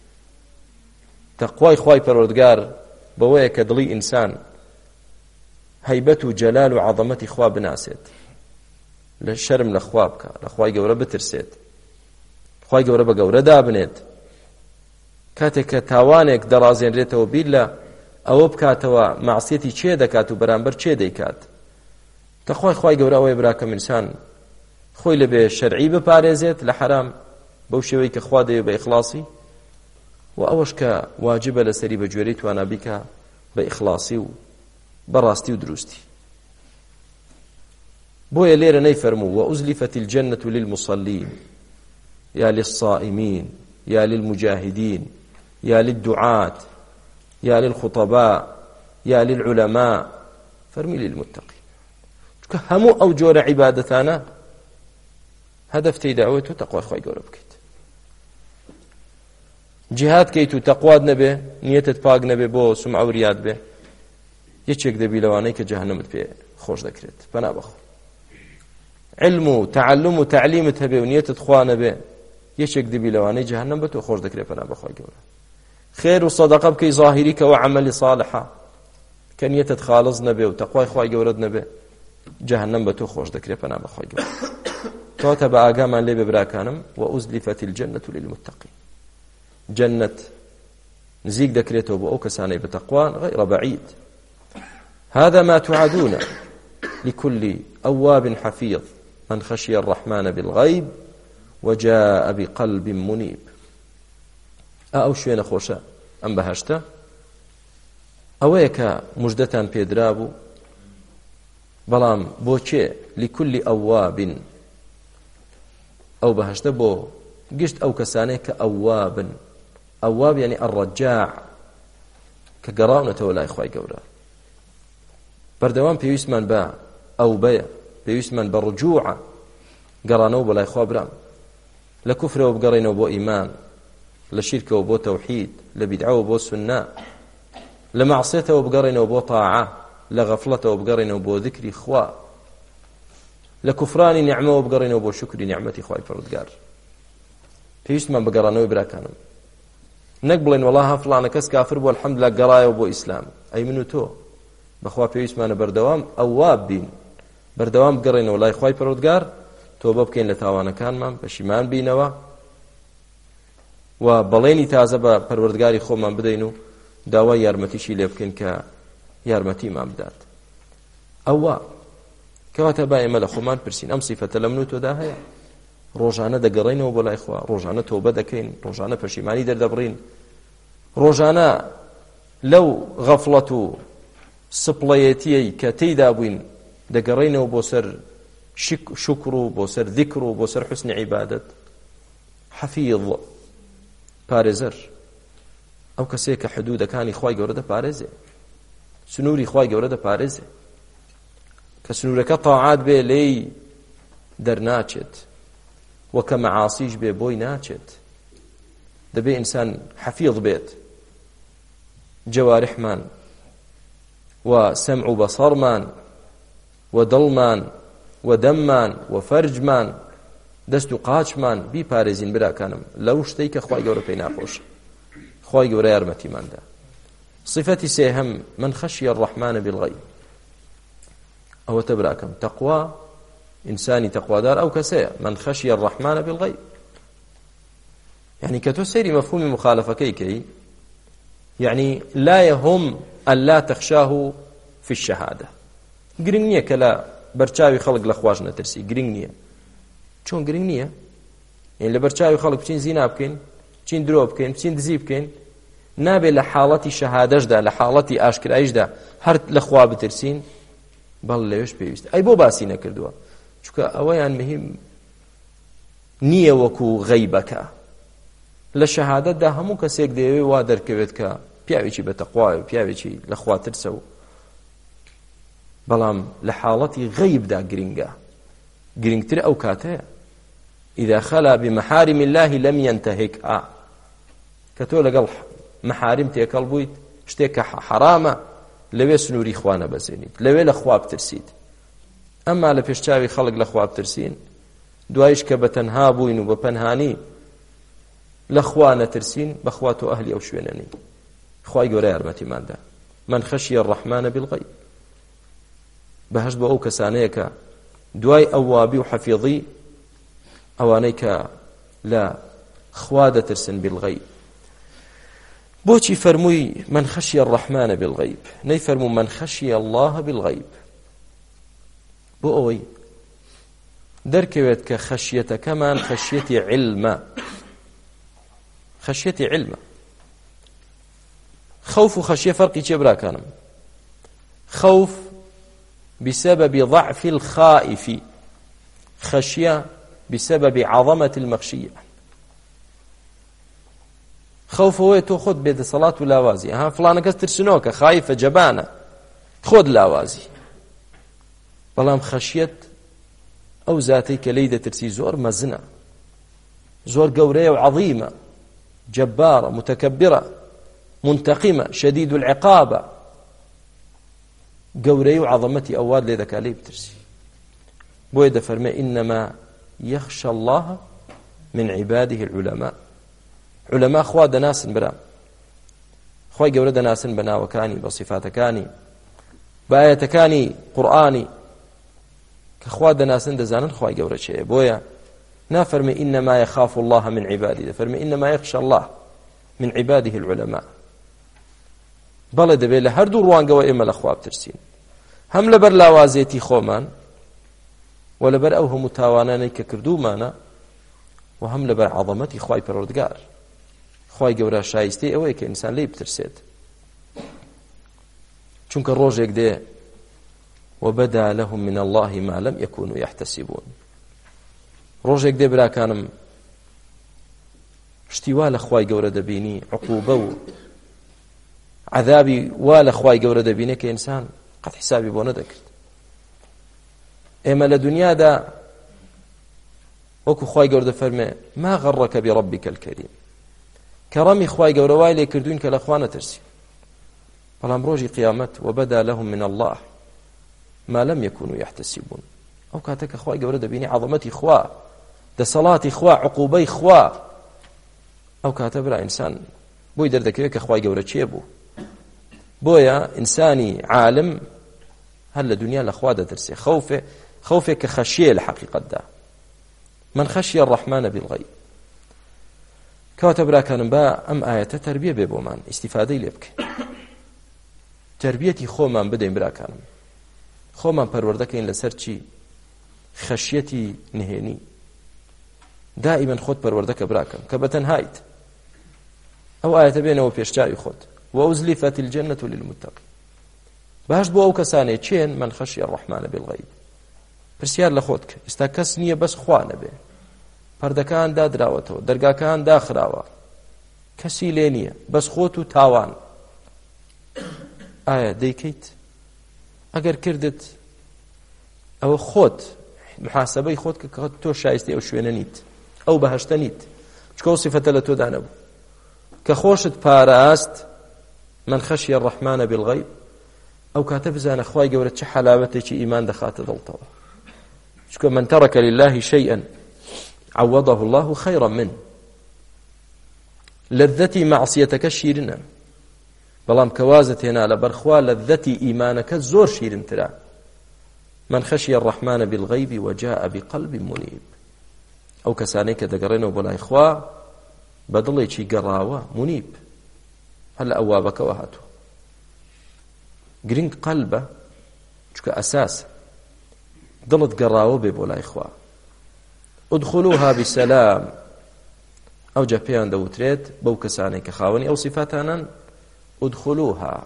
تقوى خوي پروردگار بويه كدلي انسان هيبته جلال وعظمة خوا بناسيت. لە شەرم لە خوا بکە، لە خوای گەورە بترسێت، خوای گەورە بە گەورە دابنێت. کاتێک کە تاوانێک دەڕازێنرێتەوە بیر لە ئەوە بکاتەوە مەعسیەتی چێ دەکات و بەرامبەر چێ دەیکات. دەخوای خوای گەورە ئەوەی براکەم ئینسان خۆی لەبێ شەرعی بپارێزێت لە حرام بەو شێوەی کە خوا دەوێت بە ئیخلاسی، و ئەوەش کە واجبە لەسەری بە گوێرەی توانە بیکە بە ئیخلاسی و بەڕاستی و دروستی. بۆیە لێرە نەیفەرموو وأزلفت الجنة للمصلين يا للصائمين يا للمجاهدين يا للدعاة يا للخطباء يا للعلماء، فەرمی للمتقين. چونکە هەموو ئەو جۆرە عیبادەتانە هەدەف تێیداوێت تۆ تەقوای خوای گەورە بکەیت. جیهاد کەیت و تەقوات نەبێ، نیەتت پاک نەبێ بۆ سومعە و ریاد بێ، یەکێک دەبی لەوانەی کە جەهەنەمت پێ خۆش دەکرێت. پەنا بەخوا. علم و تعلم و تعلیمت هەبێ و نیەتت خوا نەبێ، یەکێک دەبی لەوانەی جەهەنەم بە تۆ خۆش دەکرێت. پەنا بەخوای گەورە. خێر و سەدەقە بکەی ظاهیری کەوە عەمەلی صالحە، کە نیەتت خالص نەبێ و تەقوای خوای گەورەت نەبێ، جەهەنەم بە تۆ خۆش دەکرێت. پەنا بەخوای گەورە. کەواتە بە ئاگامان لێ بێ براکانم وأزلفت الجنة للمتقين. جنة نزيك دكريته بأو كساني بتقوان غير بعيد. هذا ما توعدون لكل أواب حفيظ من خشي الرحمن بالغيب وجاء بقلب منيب. أو شوين خوشا أم بهشتا أويك مجدتان بيدرابو بلام بوچه لكل أواب أو بهشتا بو قشت أو كساني كأواب. أواب يعني الرجاع كقراونة ولا إخوة قورا بردوان بيوسمان با أو بيا بيوسمان بالرجوع قرانو بلا إخوة برام لكفر وبقرينو بو إيمان لشرك وبو توحيد لبدعة وبو سنة لمعصية وبقرينو بو طاعة لغفلة وبقرينو بو ذكر إخوة لكفران نعمة وبقرينو بو شكر نعمة إخوة فردقار بيوسمان بقرانو براكانم نقبلين والله فلان كس كافر بو الحمد لله قرايه وبو إسلام أي منو تو بخوا بيوسمان بردوام أواب بين بردوام قرينو والله إخوة فردقار توبه بکەین لە تاوانەکانمان پەشیمان بینەوە و بەڵێنی تازە بە پەروەردگاری خۆمان بدەین و داوای یارمەتیشی لێ بکەین کە یارمەتیمان بدات. ئەوە کەواتە با ئێمە لە خۆمان پرسین ئەم سیفەتە لە من و تۆدا هەیە؟ ڕۆژانە دەگەڕێنەوە بۆ لای خوا، ڕۆژانە تۆبە دەکەین، ڕۆژانە پەشیمانی دەردەبڕین، ڕۆژانە لەو غەفڵەت و سپڵەیەتیەی کە تێیدا بووین دەگەڕێنەوە بۆ سەر شکر و بۆ سەر ذیکر و بۆ سەر حوسنی عیبادەت. حەفیظ پارێزەر ئەو کەسێک کە حدودەکانی خوای گەورە دەپارێزێ، سنووری خوای گەورە دەپارێزێ، کە سنوورەکە تاعات بێ لێی دەرناچێت و کە مەعاسیش بێ بۆی ناچێت. دەبێ ئینسان حەفیظ بێت، جەوارحمان و سەمع و بەسەڕمان و دڵمان و دەممان و فەرجمان دەست و قاچمان بیپارێزین براکانم لەو شتەی کە خوای گەورە پێی ناخۆشە، خوای گەورە یارمەتیماندا. صفەتی سێهەم من خەشیە الرەحمانە بالغەیب. ئەوەتە براکەم تەقوا، ئینسانی تەقوادار ئەو کەسەیە من خەشیە الرەحمانە بالغەیب، یعنی کە تۆ سەیری مەفهومی مخالفەکەی کەی، یعنی لا يهم أن لا تخشاه في الشهادة. گرنگ نییە کە لە بەرچاوی خەڵک لە خواش نەترسی، گرنگ نییە. چۆن گرنگ نییە؟ یعنی لە بەرچاوی خەڵک بچین زینا بکەین، بچین درۆ بکەین، بچین دزی بکەین، نابێت لە حاڵەتی شەهادەشدا لە حاڵەتی ئاشکراییشدا هەر لە خوا بترسین. بەڵ لەوێش پێویستە. ئەی بۆ باسی نەکردووە؟ چونکە ئەوەیان مهم نییە وەکو غەیبەکە. لە شەهادەتدا هەموو کەسێک دەیەوێت وا دەرکەوێت کە پیاوێکی بەتەقوایە، پیاوێکی لە خوا ترسە و بەڵام لە حاڵەتی غەیبدا گرنگە، گرنگتر ئەو کاتەیە ئیدا خەلا بمەحارم الله لەم ينتهکها، کە تۆ لەگەڵ مەحارم تێکەڵ بوویت، شتێک کە حرامە، لەوێ سنووری خوا نەبەزێنیت، لەوێ لە خوا بترسیت. ئەمما لە پێشچاوی خەڵک لە خوا بترسین، دوایش کە بەتەنها بووین و بە پەنهانی لە خوا نەترسین، بەخوا تۆ ئەهلی ئەو شوێنەنی. خوای گەورە یارمەتیماندا. من خەشیە الرەحمانە بالغەیب. بەهەشت بۆ ئەو کەسانەیە کە دوای ئەوابی و حەفیظی ئەوانەی کە لە خوا دەترسن بالغەیب. بۆچی فەرمووی من خەشیە الرەحمانە بالغەیب نەی فەرموو من خەشیە الله بالغەیب؟ بۆ ئەوەی دەرکەوێت کە خەشیەتەکەمان خەشیەتی علمە، خەشیەتی علمە. خەوف و خەشیە فەرقی چێ براکانم؟ خەوف بسبب ضعف الخائف، خشية بسبب عظمة المخشية. خوف هو تأخذ بيد صلاة ولاوازي، ها فلان كستر سنوك خايفة جبانة خذ لاوازي. بلام خشية أو ذاتي كليدة ترسي زور مزنة، زور قورية وعظيمة، جبارة متكبرة منتقمة شديد العقابة، قوري وعظمتي أواد لذا كالي بترسي. بويدا فرمي إنما يخشى الله من عباده العلماء. علماء خوا دناس برا خوا قوري دناس بنا وكاني بصفات كاني بآية كاني قرآني كخوا دناس دزانا خوا قوري شيء بويا نافرمي إنما يخاف الله من عباده، فرمي إنما يخشى الله من عباده العلماء. بەڵێ دەبێت لە هەردوو ڕوانگەوە ئێمە لە خوا بترسین، هەم لەبەر لاوازێتی خۆمان و لەبەر ئەو هەموو تاوانانەی کە کردومانە و هەم لەبەر عەظەمەتی خوای پەروەردگار. خوای گەورە شایستەی ئەوەیە کە ئینسان لێی بترسێت، چونکە ڕۆژێک دێ وبدا لهم من الله ما لم يكونوا يحتسبون. ڕۆژێک دێ براکانم شتی وا لە خوای گەورە دەبینی، عقوبە و عذابی وا لە خوای گەورە دەبینێ کە ئینسان قەت حسابی بۆ نەدەکرد. ئێمە لە دنیادا وەکو خوای گەورە دەفەرمێ ما غەڕەکە بڕەبیکە الکەریم، کەڕەمی خوای گەورە وای لێ کردوین کە لە خوا نەترسی. بەڵام ڕۆژی قیامەت وبدا لهم من الله ما لم يكونوا يحتسبون. ئەو کاتە کە خوای گەورە دەبینی عەظەمەتی خوا، دەسەڵاتی خوا، عقوبەی خوا، ئەو کاتە برا ئینسان بۆی دەردەکەوێت کە خوای گەورە چێ بوو. بۆیە ئینسانی عالم هەر لە دنیا لە خوا دەترسێ. خەوفێ خەوفێک کە خەشیە لە حەقیقەتدا. من خەشیە الرەحمانە بالغەیب. کەواتە براکانم با ئەم ئایەتە تەربیە بێ بۆمان، ئیستیفادەی لێ بکەین، تەربیەتی خۆمان بدەین براکانم، خۆمان پەروەردەکەین لەسەر چی؟ خەشیەتی نهێنی. دائیمەن خۆت پەروەردەکە براکەم کە بەتەنهایت. ئەو ئایەتە بێنەوە پێشچاوی خۆت. وأزلفت الجنة للمتقين. باش بۆ ئەو کەسانێ چێن من خەشیە الرەحمانە بالغەیب. پرسیار لە خۆت کە ئێستا کەس نییە بەس خوا نەبێ، پەردەکان دادراوەتەوە، دەرگاکان داخراوە، کەسی لێ نییە بەس خۆت و تاوان. ئایا دەیکەیت؟ ئەگەر کردت ئەوە خۆت محاسبەی خۆت کە تۆ شایستی ئەو شوێنە نیت، ئەو بەهەشتە نیت، چکە ئەو سیفەتە لە تۆدا نەبوو. کە خۆشت پاراست من خەشیە الرەحمانە بالغەیب، ئەو کاتە بزانە خوای گەورە چه حەلاوەتێکی ئیمان دەخاتە دڵتەوە. چکە من تەرەکە لله شەیئا عوضه الله خەیڕا من. لەذەتی مەعسیەتەکە شیرنە، بەڵام کە وازت هێنا لەبەر خوا لەذەتی ئیمانەکە زۆر شیرنترە. من خەشیە الرەحمانە بالغەیب وجاء بقلب منیب. ئەو کەسانەی کە دەگەڕێنەوە بۆ لای خوا بە دڵێکی گەڕاوە منیب، هەر لە ئەوابەکەوە هاتووە. گرنگ قەلبە، چکە ئەساسە، دڵت گەڕاوە بێ بۆ لای خوا. ادخلوها بسلام. ئەو جا پێیان دەوترێت بەو کەسانەی کە خاوەنی ئەو سیفاتانن ادخلوها،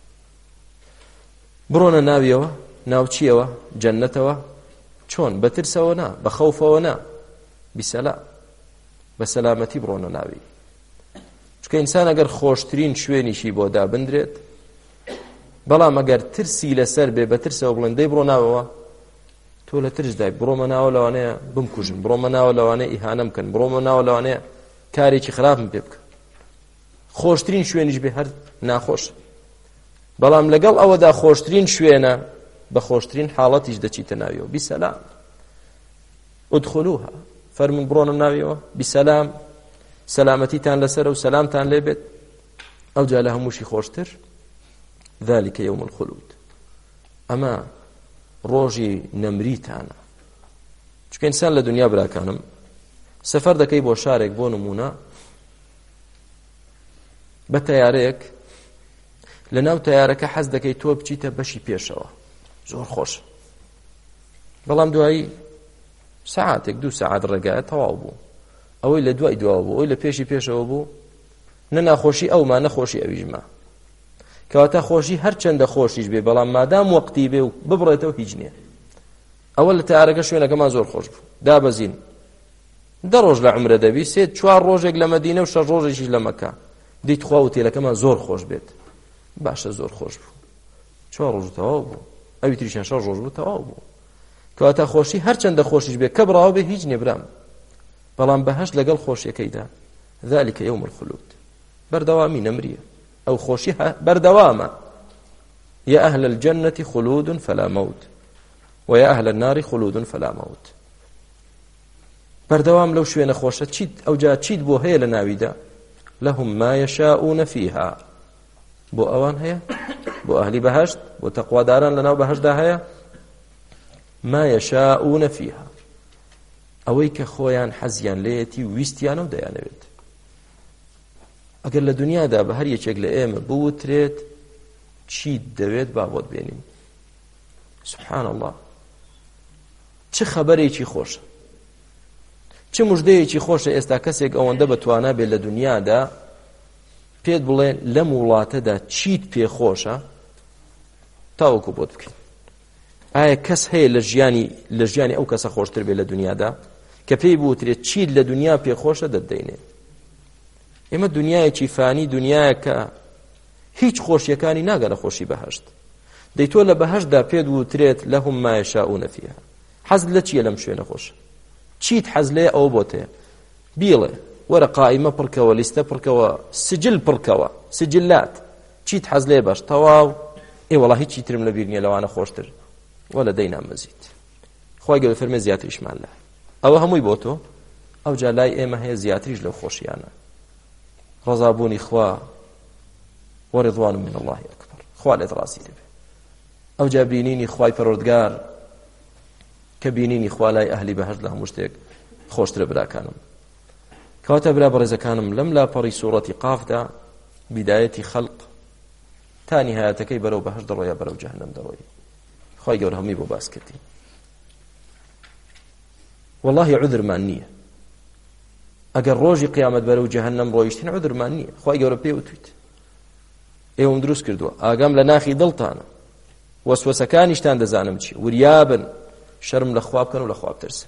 بڕۆنە ناویەوە، ناوچیەوە، جەنەتەوە. چۆن؟ بە ترسەوە نا، بە خەوفەوە نا، بسلام، بە سەلامەتی بڕۆنە ناوی. چکە ئینسان ئەگەر خۆشترین شوێنیشی بۆ دابندرێت، بەڵام ئەگەر ترسی لەسەر بێ بە ترسەوە بڵێن دەی بڕۆ ناوەوە، تۆ لە ترس دای بڕۆمە ناوە لەوانەیە بمکوژن، بڕۆمە ناوە لەوانەیە ئیهانە بکەن، بڕۆمە ناوە لەوانەیە کارێکی خراپم پێ بکە. خۆشترین شوێنیش بێ هەر ناخۆش، بەڵام لەگەڵ ئەوەدا خۆشترین شوێنە بە خۆشترین حاڵەتیش دەچیتە ناویەوە. بیسەلام. ادخلوها، فەرمون بڕۆنە ناویەوە بسەلام، سەلامەتیتان لەسەر و سەلامتان لێ بێت. ئەو جا لە هەمووشی خۆشتر ذلك يوم الخلود. ئەمە ڕۆژی نەمریتانە، چونکە ئینسان لە دنیا براکانم سەفەر دەکەی بۆ شارێک بۆ نمونە بە تەیارەیەک لە ناو تەیارەکە حەز دەکەی تۆ بچیتە بەشی پێشەوە زۆر خۆش بەڵام دوایی ساعاتێک دوو ساعات ڕێگایە تەواو بوو ئەوەی لە دوای دواوە بوو ئەوەی لە پێشی پێشەوە بوو نە ناخۆشی ئەوما نەخۆشی ئەویژما کەواتە خۆشی هەر چەندە خۆشیش بێ بەڵام مادام وەقتی بێ و ببڕێتەوە هیچ نییە ئەوە لە تەیارەکە شوێنەکەمان زۆر خۆش بوو دابەزین دە ڕۆژ لە عومرە دەبی سێ چوار ڕۆژێک لە مەدینە و شەش ڕۆژێکیش لە مەکە دیت خوا وتێلەکەمان زۆر خۆش بێت باشە زۆر خۆش بوو چوار ڕۆژ تەواو بوو ئەوی تریشیان شەش ڕۆژ بوو تەواو بوو کەواتە خۆشی هەر چەندە خۆشیش بێ کە بڕاو بێ هیچ نییە برام بەڵام بەهەشت لەگەڵ خۆشیەکەیدا ذلك يوم الخلود بەردەوامی نەمریە ئەو خۆشی بەردەوامە يا أهل الجنة خلود فلا موت ويا أهل النار خلود فلا موت بەردەوام لەو شوێنە خۆشە چیت ئەوجا چیت بۆ هەیە لە ناویدا لهم ما يشاءون فيها بۆ ئەوان هەیە بۆ ئەهلی بەهەشت بۆ تەقواداران لەناو بەهەشتدا هەیە ما يشاءون فيها ئەوەی کە خۆیان حەزیان لێیەتی ویستیانە و دەیانەوێت ئەگەر لە دنیادا بە هەر یەکێک لە ئێمە بوترێت چیت دەوێت با بۆت بێنین سبحان الله چه خەبەرێکی خۆشە چه مژدەیەکی خۆشە ئێستا کەسێک ئەوەندە بەتوانە بێت لە دنیادا پێت بڵێ لەم وڵاتەدا چیت پێخۆشە تاوەکو بۆت بکەین ئایا کەس هەیە لە ژیانی لە ژیانی ئەو کەسە خۆشتر بێت لە دنیادا کە پێی بوترێت چیت لە دنیا پێخۆشە دەتدەینێ ئێمە دنیایەکی فانی دنیایە کە هیچ خۆشیەکانی ناگەنە خۆشی بەهەشت دەی تۆ لە بەهەشتدا پێت وترێت لەهم ما یەشاؤون فیها حەزت لە چییە لەم شوێنە خۆشە چیت حەز لێ ئەوە بۆتەیە بیڵێ وەرە قائیمە پڕکەوە لیستە پڕکەوە سجل پڕکەوە سجلات چیت حەز لێ باش تەواو ئێ وەڵا هیچی ترم لەبیر نییە لەوانە خۆشتر وەلە دەینا مەزید خوای گەورە فەرمێ زیاتریشمان لە ئەوە هەمووی بۆ تۆ ئەوجا لای ئێمە هەیە زیاتریش لەو خۆشیانە ڕەزابوونی خوا وەڕضوان من الله ئەکبەر خوا لێت ڕاستی دەبێت ئەوجا بینینی خوای پەروەردگار کە بینینی خوا لای ئەهلی بەهەشت لە هەموو شتێک خۆشترە براکانم کەواتە برا بەڕێزەکانم لەم لاپەڕی سوورەتی قافدا بیدایەتی خەڵق تا نیهایەتەکەی بەرەو بەهەشت دەڕۆیە بەرەو جەهەنەم دەڕۆی خوای گەورە هەمووی بۆ باس کردی والله عذرمان نییە ئەگەر ڕۆژی قیامەت بەرەو جەهەنەم ڕۆیشتین عذرمان نییە خوای گەورە پێی وتویت ئێوەم دروست کردووە ئاگام لە ناخی دڵتانە وەسوەسەکانیشتان دەزانم چی وریابن شەرم لە خوا بکەن و لە خوا بترسن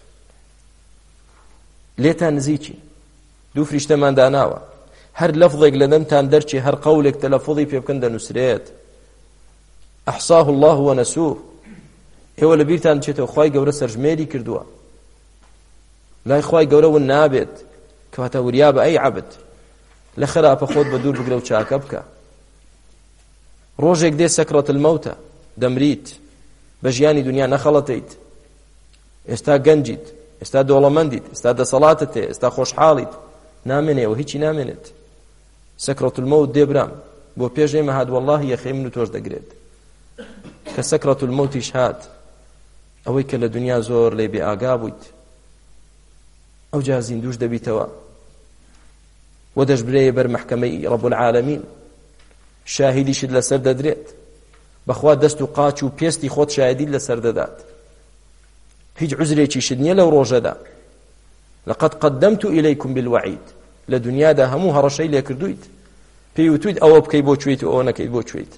لێتان نزیکی دوو فریشتەمان داناوە هەر لەفظێک لە دەمتان دەرچی هەر قەولێک تەلەفوظی پێ بکەن دەنووسرێت ئەحصاه الله وەنەسوه ئێوە لە بیرتان بچێتەوە خوای گەورە سەرژمێری کردووە لای خوای گەورە ون نابێت کەواتە وریابە ئەی عەبد لە خراپە خۆت بە دوور بگرە و چاکە بکە ڕۆژێک دێ سەکرەت المەوتە دەمریت بە ژیانی دنیا نەخەڵەتیت ئێستا گەنجیت ئێستا دۆڵەمەندیت ئێستا دەسەڵاتت هەیە ئێستا خۆشحاڵیت نامێنێەوە هیچی نامێنێت سەکرەت المەوت دێ برام بۆ پێش ئێمە هات وەڵڵاهی یەخەی من و تۆش دەگرێت کە سەکرەت المەوتیش هات ئەوەی کە لە دنیا زۆر لێ بێ ئاگا بوویت ئەوجا زیندوش دەبیتەوە و دەشبرێیە بەر مەحکەمەی ڕەب العالەمین شاهیدیشت لەسەر دەدرێت بەخوا دەست و قاچ و پێستی خۆت شاهیدیت لەسەر دەدات هیچ عذرێکیشت نییە لەو ڕۆژەدا لقد قدمت إليكم بالوعيد لە دنیادا هەموو هەڕەشەی لێ کردویت پێی وتویت ئەوە بکەی بۆ کوێیت و ئەوە نەکەیت بۆ کوێیت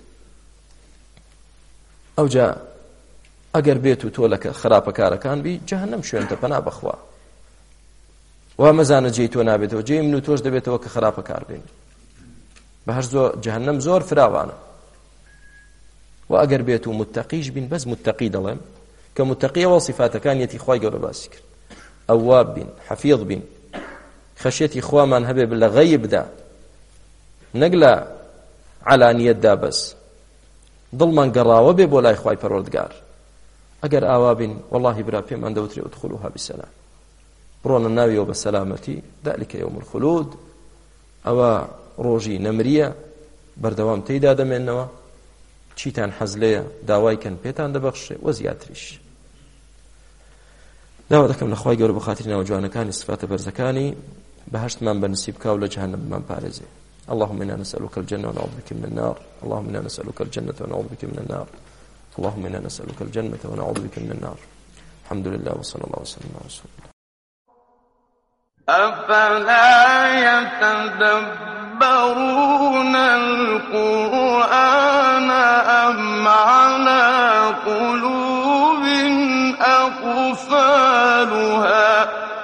ئەوجا ئەگەر بێت و تۆ لە خراپەکارەکان بی جەهەنەم شوێنتە پەنا بەخوا وا مەزانە جێی تۆ نابێتەوە جێی من و تۆش دەبێتەوە کە خراپەکار بین بەهەر زۆر جەهەنەم زۆر فراوانە و ئەگەر بێت و متەقیش بین بەس متەقی دەڵێم کە متەقیەوە صفاتەکانیەتی خوای گەورە باسی کرد ئەواب بین حەفیظ بین خەشیەتی خوامان هەبێ لە غەیبدا نەک لە عەلانیەتدا بەس دڵمان گەڕاوە بێ بۆ لای خوای پەروەردگار ئەگەر ئاوا بین وەڵڵاهی برا پێمان دەوترێ ئودخولوها بسەلام بڕۆنە ناویەوە بە سەلامەتی ذلك يوم الخلود ئەوە ڕۆژی نەمریە بەردەوام تێیدا دەمێننەوە چیتان حەز لێیە داوای کەن پێتان دەبەخشێ وە زیاتریش داوا دەکەم لە خوای گەورە بە خاتری ناو جوانەکانی صفاتە بەرزەکانی بەهەشتمان بەنسیب بکاو لە جەهەنەممان پارێزێ. اللهم إنا نسألك الجنة ونعوذ بك من النار. اللهم إنا نسألك الجنة ونعوذ بك من النار. اللهم إنا نسألك الجنة ونعوذ بك من النار. الحمد لله وصلى الله وسلم على رسول الله. أفلا يتدبرون القرآن أم على قلوب أقفالها